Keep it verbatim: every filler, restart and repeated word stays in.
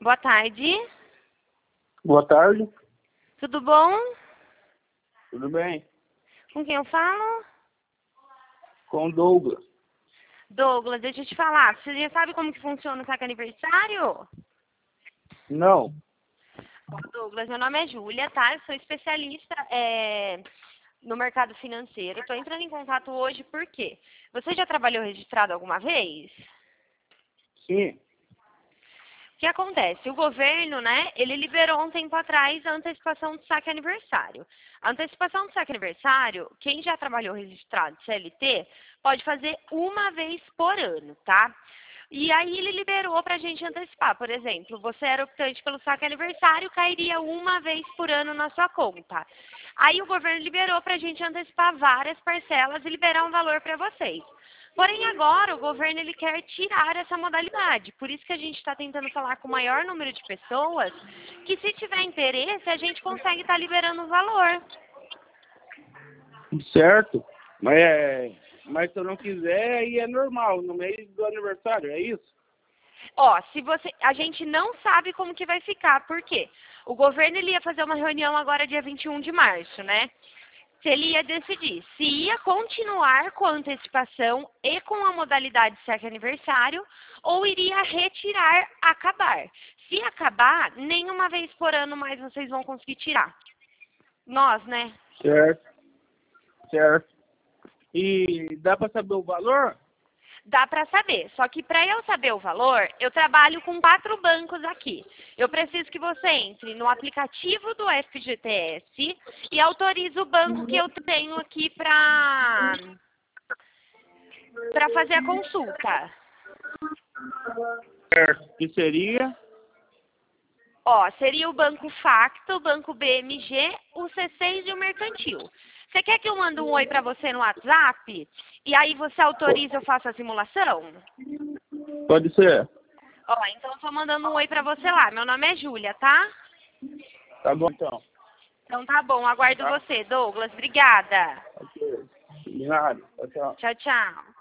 Boa tarde. Boa tarde. Tudo bom? Tudo bem? Com quem eu falo? Com o Douglas. Douglas, deixa eu te falar. Você já sabe como que funciona o saque aniversário? Não. Bom, Douglas, meu nome é Júlia, tá? Eu sou especialista é, no mercado financeiro. Estou entrando em contato hoje por quê? Você já trabalhou registrado alguma vez? Sim. O que acontece? O governo, né, ele liberou um tempo atrás a antecipação do saque aniversário. A antecipação do saque aniversário, quem já trabalhou registrado C L T, pode fazer uma vez por ano, tá? E aí ele liberou para a gente antecipar. Por exemplo, você era optante pelo saque aniversário, cairia uma vez por ano na sua conta. Aí o governo liberou para a gente antecipar várias parcelas e liberar um valor para vocês. Porém, agora o governo ele quer tirar essa modalidade. Por isso que a gente está tentando falar com o maior número de pessoas, que se tiver interesse, a gente consegue estar liberando o valor. Certo. Mas, é... Mas se eu não quiser, aí é normal, no mês do aniversário, é isso? Ó, se você, a gente não sabe como que vai ficar, por quê? O governo ele ia fazer uma reunião agora dia vinte e um de março, né? Se ele ia decidir se ia continuar com a antecipação e com a modalidade saque aniversário ou iria retirar, acabar. Se acabar, nenhuma vez por ano mais vocês vão conseguir tirar. Nós, né? Certo. Certo. E dá para saber o valor? Dá para saber, só que para eu saber o valor, eu trabalho com quatro bancos aqui. Eu preciso que você entre no aplicativo do F G T S e autorize o banco que eu tenho aqui para para fazer a consulta. Certo. Que seria? Ó, seria o Banco Facto, o Banco B M G, o C seis e o Mercantil. Você quer que eu mande um oi para você no WhatsApp? E aí você autoriza, eu faço a simulação? Pode ser. Ó, então eu tô mandando um oi pra você lá. Meu nome é Júlia, tá? Tá bom, então. Então tá bom, aguardo Tá? você, Douglas. Obrigada. Ok. De nada. Tchau, tchau. Tchau, tchau.